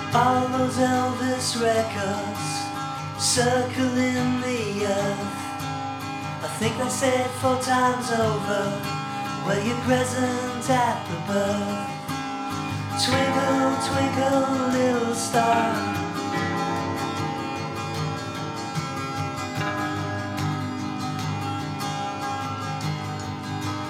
All those Elvis records circling the earth. I think I said 4 times over, were you present at the birth? Twinkle, twinkle, little star,